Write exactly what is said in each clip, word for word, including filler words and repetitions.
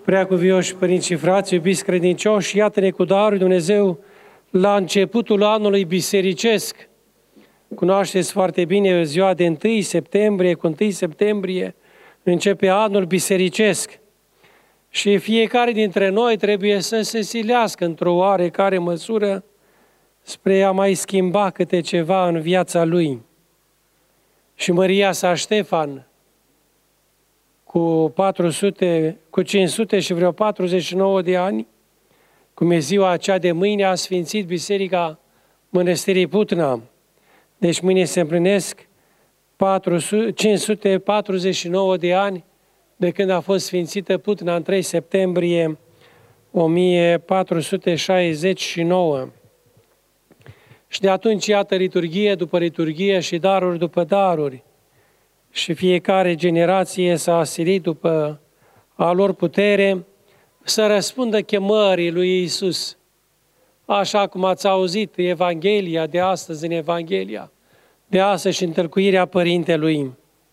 Preacuvioși părinți și frați, iubiți credincioși, iată-ne cu darul Dumnezeu la începutul anului bisericesc. Cunoașteți foarte bine ziua de întâi septembrie, cu întâi septembrie începe anul bisericesc. Și fiecare dintre noi trebuie să se silească într-o oarecare măsură spre a mai schimba câte ceva în viața lui. Și Maria sa Ștefan, cu patru sute, cu cinci sute și vreo patruzeci și nouă de ani, cum e ziua aceea de mâine, a sfințit Biserica Mănăstirii Putna. Deci mâine se împlinesc cinci sute patruzeci și nouă de ani de când a fost sfințită Putna în trei septembrie o mie patru sute șaizeci și nouă. Și de atunci, iată, liturghie după liturghie și daruri după daruri. Și fiecare generație s-a asilit după a lor putere să răspundă chemării lui Iisus. Așa cum ați auzit Evanghelia de astăzi în Evanghelia, de astăzi și în tălcuirea Părintelui,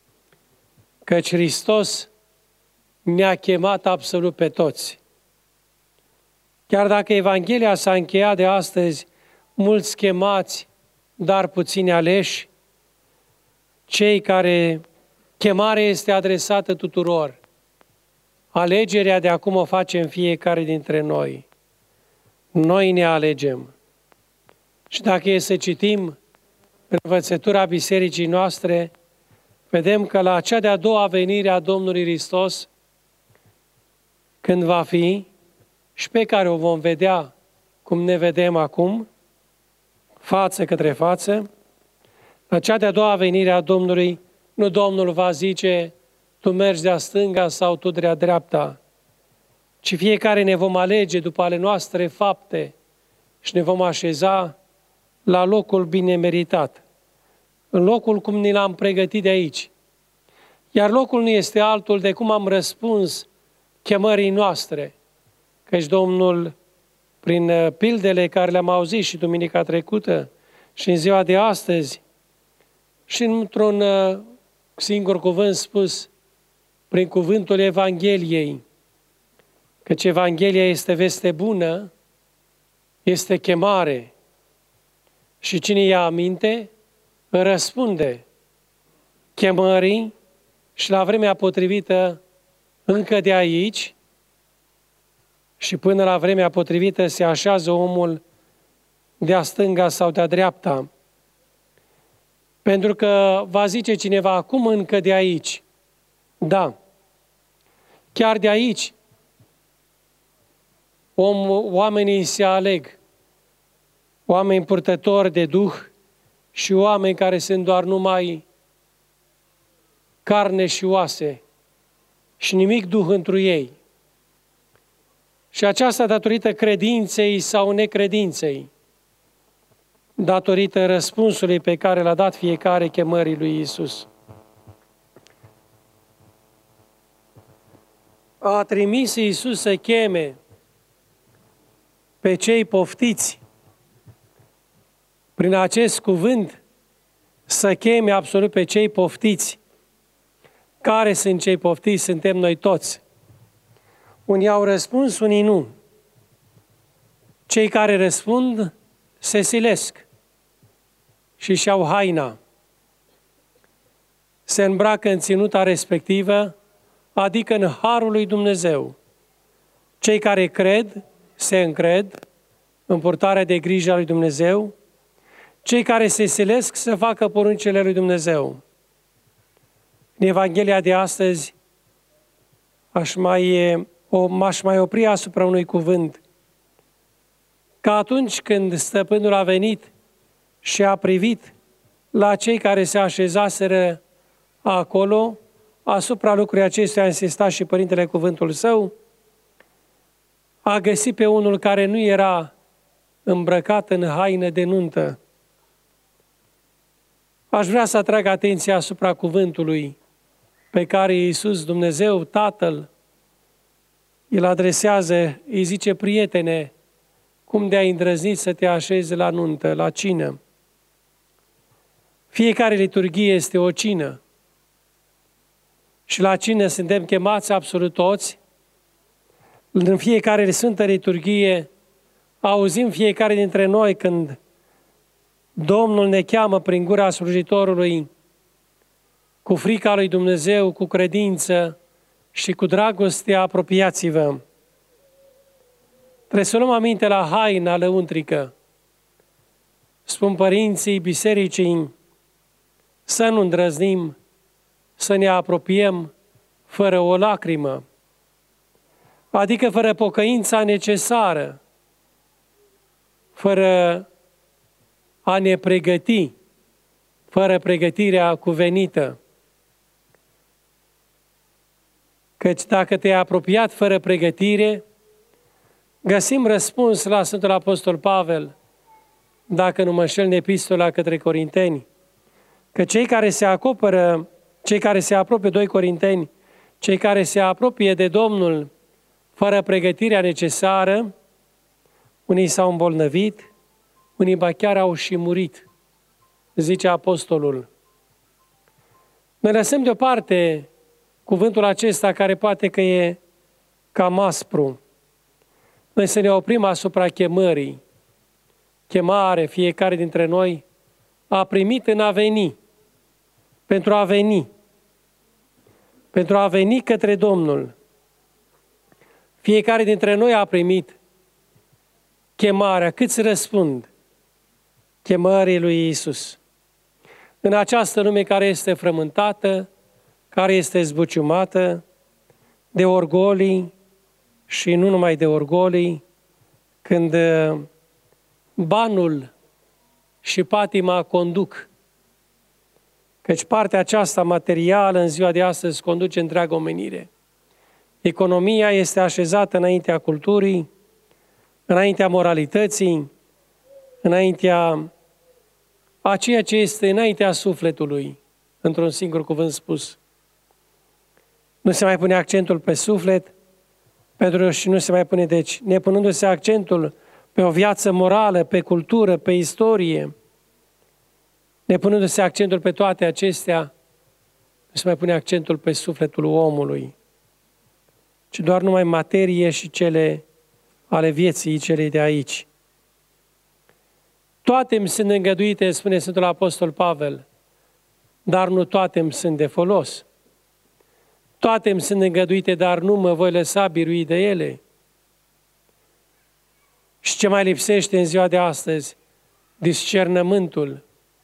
căci Hristos ne-a chemat absolut pe toți. Chiar dacă Evanghelia s-a încheiat de astăzi, mulți chemați, dar puțini aleși, cei care chemarea este adresată tuturor. Alegerea de acum o facem fiecare dintre noi. Noi ne alegem. Și dacă e să citim învățătura bisericii noastre, vedem că la cea de-a doua venire a Domnului Hristos, când va fi, și pe care o vom vedea cum ne vedem acum, față către față, la cea de-a doua venire a Domnului, nu Domnul va zice, tu mergi de-a stânga sau tu de-a dreapta, ci fiecare ne vom alege după ale noastre fapte și ne vom așeza la locul bine meritat, în locul cum ni l-am pregătit de aici. Iar locul nu este altul de cum am răspuns chemării noastre, căci Domnul, prin pildele care le-am auzit și duminica trecută și în ziua de astăzi, și într-un singur cuvânt spus, prin cuvântul Evangheliei, căci Evanghelia este veste bună, este chemare și cine ia aminte, răspunde chemării și la vremea potrivită încă de aici și până la vremea potrivită se așează omul de-a stânga sau de-a dreapta. Pentru că va zice cineva, acum încă de aici. Da, chiar de aici om, oamenii se aleg. Oameni purtători de Duh și oameni care sunt doar numai carne și oase și nimic Duh întru ei. Și aceasta datorită credinței sau necredinței, datorită răspunsului pe care l-a dat fiecare chemării lui Iisus. A trimis Iisus să cheme pe cei poftiți, prin acest cuvânt, să cheme absolut pe cei poftiți. Care sunt cei poftiți? Suntem noi toți. Unii au răspuns, unii nu. Cei care răspund se silesc și și-au haina. Se îmbracă în ținuta respectivă, adică în harul lui Dumnezeu. Cei care cred, se încred în purtarea de grijă a lui Dumnezeu. Cei care se silesc să facă poruncile lui Dumnezeu. În Evanghelia de astăzi aș mai, o, m-aș mai opri asupra unui cuvânt. Că atunci când stăpânul a venit și a privit la cei care se așezaseră acolo, asupra lucrurii acestea a insistat și Părintele Cuvântul Său, a găsit pe unul care nu era îmbrăcat în haină de nuntă. Aș vrea să atrag atenția asupra cuvântului pe care Iisus, Dumnezeu, Tatăl, îl adresează, îi zice, prietene, cum de-ai îndrăznit să te așezi la nuntă, la cină. Fiecare liturghie este o cină. Și la cină suntem chemați absolut toți, În fiecare Sfântă Liturghie auzim fiecare dintre noi când Domnul ne cheamă prin gura slujitorului cu frica lui Dumnezeu, cu credință și cu dragoste, apropiați-vă. Trebuie să luăm aminte la haina lăuntrică. Spun părinții bisericii să nu îndrăznim, să ne apropiem fără o lacrimă, adică fără pocăința necesară, fără a ne pregăti, fără pregătirea cuvenită. Căci dacă te-ai apropiat fără pregătire, găsim răspuns la Sfântul Apostol Pavel, dacă nu mă înșel în epistola către Corinteni, că cei care se acoperă, cei care se apropie, doi Corinteni, cei care se apropie de Domnul fără pregătirea necesară, unii s-au îmbolnăvit, unii ba chiar au și murit, zice apostolul. Noi lăsăm deoparte cuvântul acesta care poate că e cam aspru. Noi să ne oprim asupra chemării. Chemare, fiecare dintre noi a primit în a veni, pentru a veni, pentru a veni către Domnul. Fiecare dintre noi a primit chemarea. Câți răspund chemării lui Iisus? În această lume care este frământată, care este zbuciumată de orgolii și nu numai de orgolii, când banul și patima conduc. Căci partea aceasta materială în ziua de astăzi conduce întreaga omenire. Economia este așezată înaintea culturii, înaintea moralității, înaintea a ceea ce este înaintea sufletului, într-un singur cuvânt spus. Nu se mai pune accentul pe suflet, pentru și nu se mai pune, deci, nepunându-se accentul pe o viață morală, pe cultură, pe istorie, nepunându-se accentul pe toate acestea, nu se mai pune accentul pe sufletul omului, ci doar numai materie și cele ale vieții, cele de aici. Toate îmi sunt îngăduite, spune Sfântul Apostol Pavel, dar nu toate îmi sunt de folos. Toate îmi sunt îngăduite, dar nu mă voi lăsa birui de ele. Și ce mai lipsește în ziua de astăzi? Discernământul.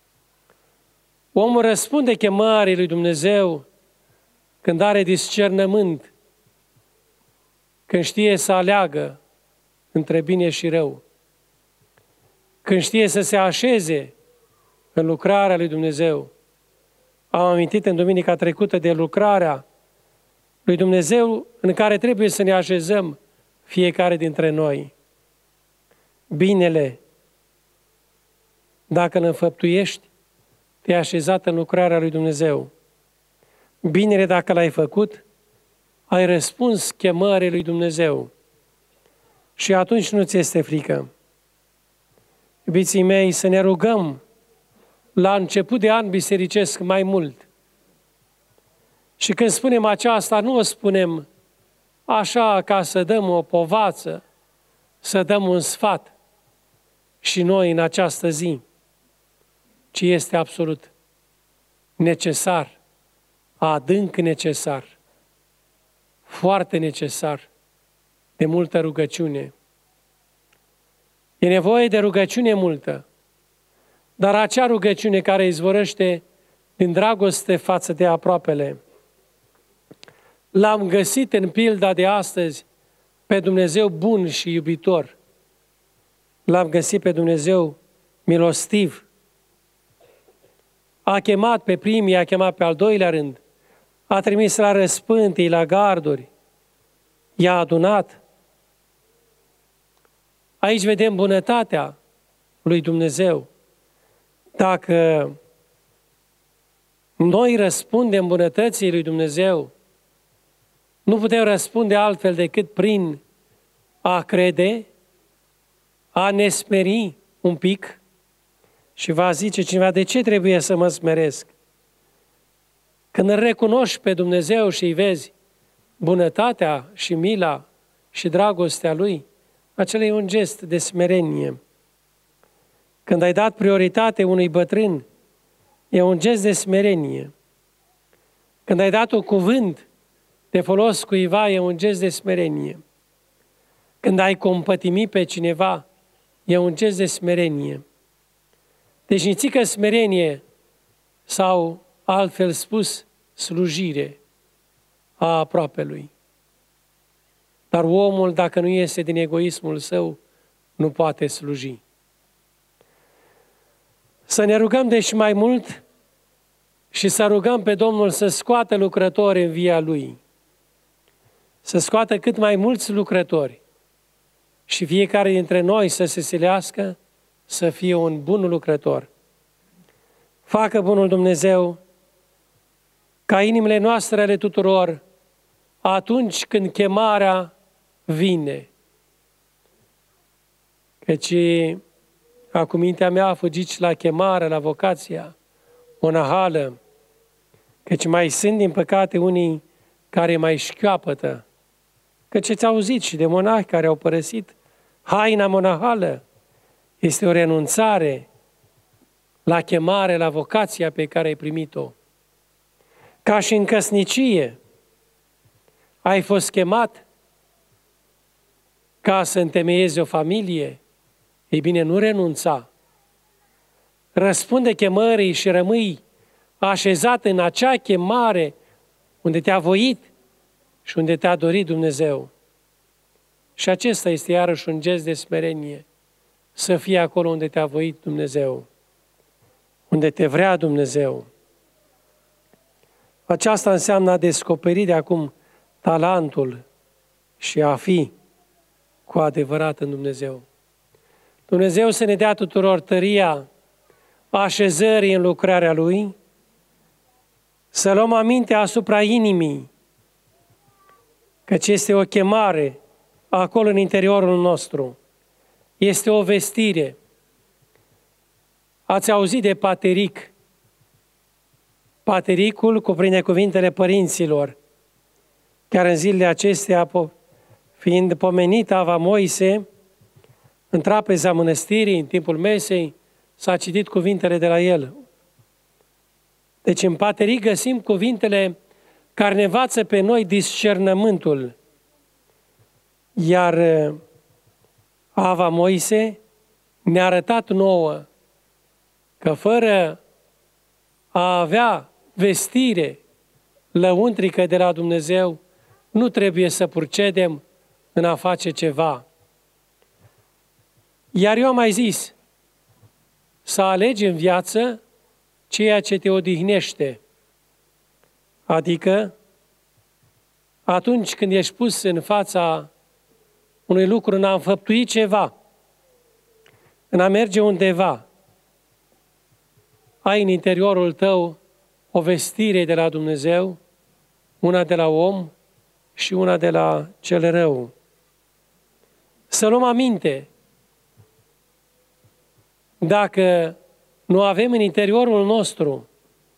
Omul răspunde chemării lui Dumnezeu când are discernământ, când știe să aleagă între bine și rău, când știe să se așeze în lucrarea lui Dumnezeu. Am amintit în duminica trecută de lucrarea lui Dumnezeu în care trebuie să ne așezăm fiecare dintre noi. Binele, dacă îl înfăptuiești, te-ai așezat în lucrarea lui Dumnezeu. Binele, dacă l-ai făcut, ai răspuns chemării lui Dumnezeu. Și atunci nu ți este frică. Iubiții mei, să ne rugăm la început de an bisericesc mai mult. Și când spunem aceasta, nu o spunem așa ca să dăm o povață, să dăm un sfat și noi în această zi, ci este absolut necesar, adânc necesar, foarte necesar, de multă rugăciune. E nevoie de rugăciune multă, dar acea rugăciune care izvorăște din dragoste față de aproapele. L-am găsit în pilda de astăzi pe Dumnezeu bun și iubitor. L-am găsit pe Dumnezeu milostiv. A chemat pe primii, a chemat pe al doilea rând. A trimis la răspântii, la garduri. I-a adunat. Aici vedem bunătatea lui Dumnezeu. Dacă noi răspundem bunătății lui Dumnezeu, nu putem răspunde altfel decât prin a crede, a ne smeri un pic și va zice cineva, de ce trebuie să mă smeresc? Când îl recunoști pe Dumnezeu și îi vezi bunătatea și mila și dragostea Lui, acela e un gest de smerenie. Când ai dat prioritate unui bătrân, e un gest de smerenie. Când ai dat un cuvânt de folos cuiva, e un gest de smerenie. Când ai compătimit pe cineva, e un gest de smerenie. Deci nițică smerenie sau, altfel spus, slujire a aproapelui. Dar omul, dacă nu iese din egoismul său, nu poate sluji. Să ne rugăm deci mai mult și să rugăm pe Domnul să scoată lucrători în via Lui. Să scoată cât mai mulți lucrători și fiecare dintre noi să se silească să fie un bun lucrător. Facă bunul Dumnezeu ca inimile noastre ale tuturor, atunci când chemarea vine. Căci acum mintea mea a fugit și la chemare, la vocația monahală, căci mai sunt, din păcate, unii care mai șchioapătă. Căci ați auzit și de monahi care au părăsit haina monahală. Este o renunțare la chemare, la vocația pe care ai primit-o. Ca și în căsnicie, ai fost chemat ca să întemeiezi o familie, ei bine, nu renunța. Răspunde chemării și rămâi așezat în acea chemare unde te-a voit și unde te-a dorit Dumnezeu. Și acesta este iarăși un gest de smerenie, să fii acolo unde te-a voit Dumnezeu, unde te vrea Dumnezeu. Aceasta înseamnă a descoperi de acum talentul și a fi cu adevărat în Dumnezeu. Dumnezeu să ne dea tuturor tăria așezării în lucrarea Lui, să luăm aminte asupra inimii, căci este o chemare acolo în interiorul nostru. Este o vestire. Ați auzit de pateric. Patericul cuprinde cuvintele părinților. Chiar în zilele acestea, fiind pomenit Ava Moise, în trapeza mănăstirii, în timpul mesei, s-a citit cuvintele de la el. Deci în pateric găsim cuvintele care ne învață pe noi discernământul. Iar Ava Moise ne-a arătat nouă că fără a avea vestire lăuntrică de la Dumnezeu, nu trebuie să procedem în a face ceva. Iar eu am mai zis, să alegi în viață ceea ce te odihnește. Adică, atunci când ești pus în fața unui lucru, în a înfăptui ceva, în a merge undeva, ai în interiorul tău o vestire de la Dumnezeu, una de la om și una de la cel rău. Să luăm aminte, dacă nu avem în interiorul nostru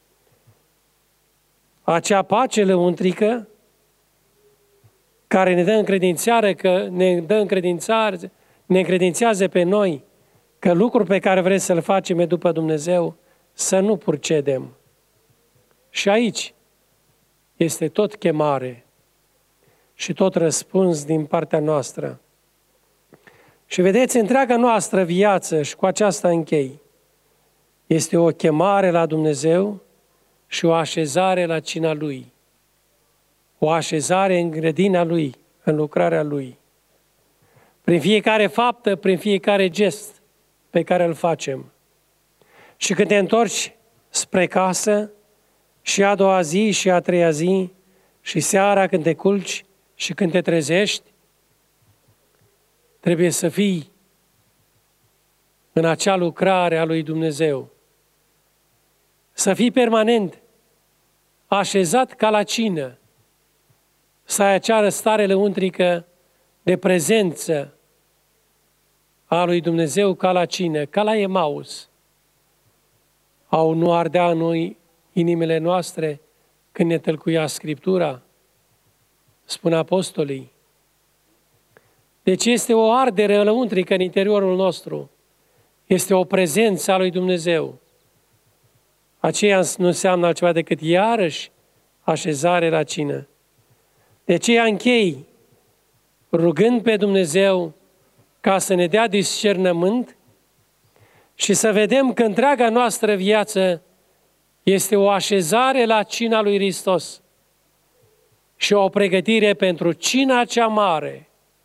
acea pace lăuntrică care ne dă încredințare, că ne dă încredințare, ne încredințează pe noi că lucrul pe care vrem să-l facem e după Dumnezeu, să nu procedem. Și aici este tot chemare și tot răspuns din partea noastră. Și vedeți, întreaga noastră viață, și cu aceasta închei, este o chemare la Dumnezeu și o așezare la cina Lui. O așezare în grădina Lui, în lucrarea Lui. Prin fiecare faptă, prin fiecare gest pe care îl facem. Și când te întorci spre casă, și a doua zi, și a treia zi, și seara când te culci și când te trezești, trebuie să fii în acea lucrare a lui Dumnezeu. Să fii permanent așezat ca la cină, să ai acea stare lăuntrică de prezență a lui Dumnezeu ca la cină, ca la Emaus. Au nu ardea în noi inimile noastre când ne tălcuia Scriptura, spun apostolii. Deci este o ardere lăuntrică în interiorul nostru. Este o prezență a lui Dumnezeu. Aceea nu înseamnă altceva decât iarăși așezare la cină. De aceea închei rugând pe Dumnezeu ca să ne dea discernământ și să vedem că întreaga noastră viață este o așezare la cina lui Hristos și o pregătire pentru cina cea mare,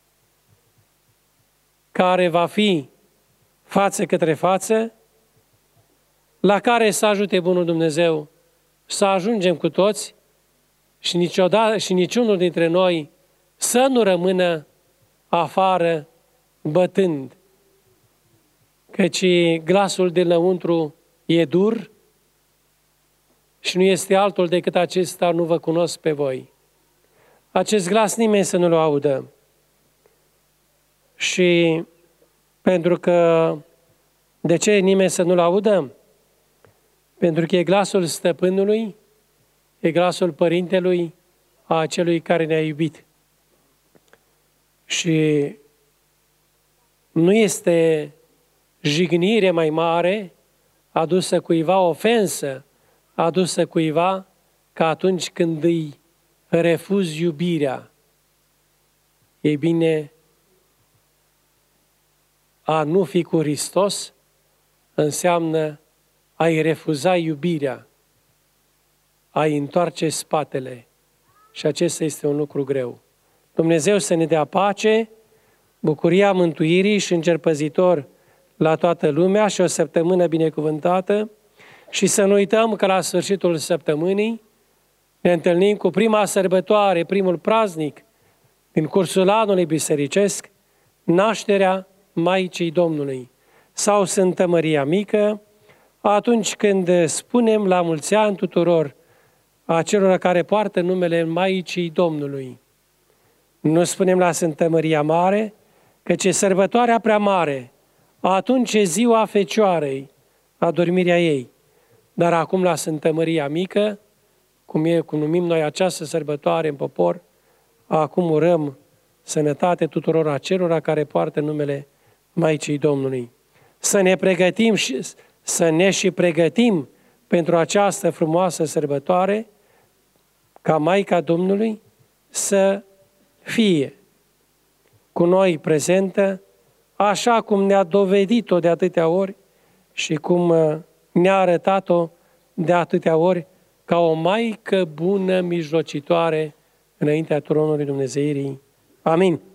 care va fi față către față, la care să ajute bunul Dumnezeu să ajungem cu toți și, niciodată, și niciunul dintre noi să nu rămână afară bătând, căci glasul de lăuntru e dur și nu este altul decât acesta: nu vă cunosc pe voi. Acest glas nimeni să nu-l audă. Și pentru că, de ce nimeni să nu-l audă? Pentru că e glasul stăpânului, e glasul părintelui, a celui care ne-a iubit. Și nu este jignire mai mare adusă cuiva, ofensă adusă cuiva, ca atunci când îi refuzi iubirea. Ei bine, a nu fi cu Hristos înseamnă a-i refuza iubirea, a-i întoarce spatele. Și acesta este un lucru greu. Dumnezeu să ne dea pace, bucuria mântuirii și înger păzitor la toată lumea și o săptămână binecuvântată, și să nu uităm că la sfârșitul săptămânii ne întâlnim cu prima sărbătoare, primul praznic din cursul anului bisericesc, nașterea Maicii Domnului sau Sfântă Maria Mică, atunci când spunem la mulți ani tuturor acelora care poartă numele Maicii Domnului. Nu spunem la Sfântă Maria Mare, căci e sărbătoarea prea mare, atunci e ziua Fecioarei, adormirea ei. Dar acum la Sfântă Maria Mică, cum, e, cum numim noi această sărbătoare în popor, acum urăm sănătate tuturor acelora care poartă numele Maicii Domnului. Să ne pregătim și să ne și pregătim pentru această frumoasă sărbătoare, ca Maica Domnului să fie cu noi prezentă, așa cum ne-a dovedit-o de atâtea ori și cum ne-a arătat-o de atâtea ori ca o Maică bună mijlocitoare înaintea tronului Dumnezeirii. Amin.